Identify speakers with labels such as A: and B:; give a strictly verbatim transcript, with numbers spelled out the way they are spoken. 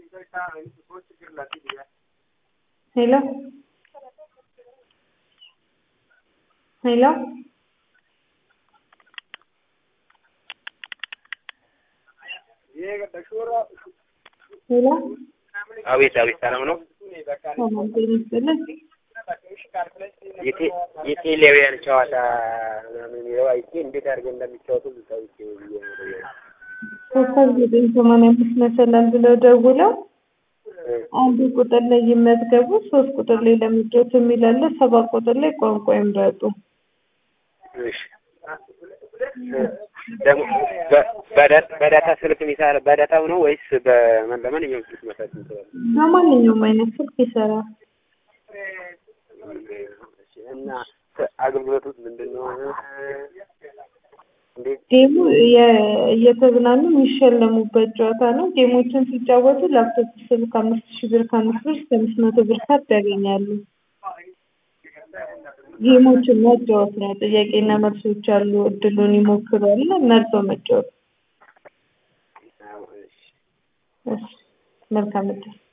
A: hello hello hello
B: አቤት አቤት ሰላም ነው
A: ሰላም ይመስገን
B: የቴ የቴሌቪዥን ጨዋታ ምናምን ይወያይቼ እንዴት አድርገን እንደሚጫወቱ ልታውቂ ነው
A: ኮከብ ዘጠኝ ሰማንያ አምስት መሰላል ብለው ደውለው አንድ ቁጥር ላይ ይመዝገቡ ሶስት ቁጥር ላይ ለምጆት የሚላለ ሰባት ቁጥር ላይ ቋንቋ ይምረጡ
B: እሺ ደሞ በዳታ ስልክ የሚሰራ በዳታው ነው ወይስ በማንኛውም ስልክ መስራት ይችላል?
A: በማንኛውም አይነት ስልክ ይሰራል።
B: እና አገልግሎቱ ምንድነው?
A: ጌሙ እየተዝናኑ የሚሸለሙበት ጨዋታ ነው። ጌሞችን ሲጫወቱ ላፕቶፕ ስልክ አምስት ሺህ ብር ከአምስት ብር እስከ አምስት መቶ ብር ካርድ ያገኛሉ። ጌሞችን መጫወት ነው። ጥያቄና መልሶች አሉ። እድሉን ይሞክራሉ። መርጦ መጫወት። እሺ መልካም እድል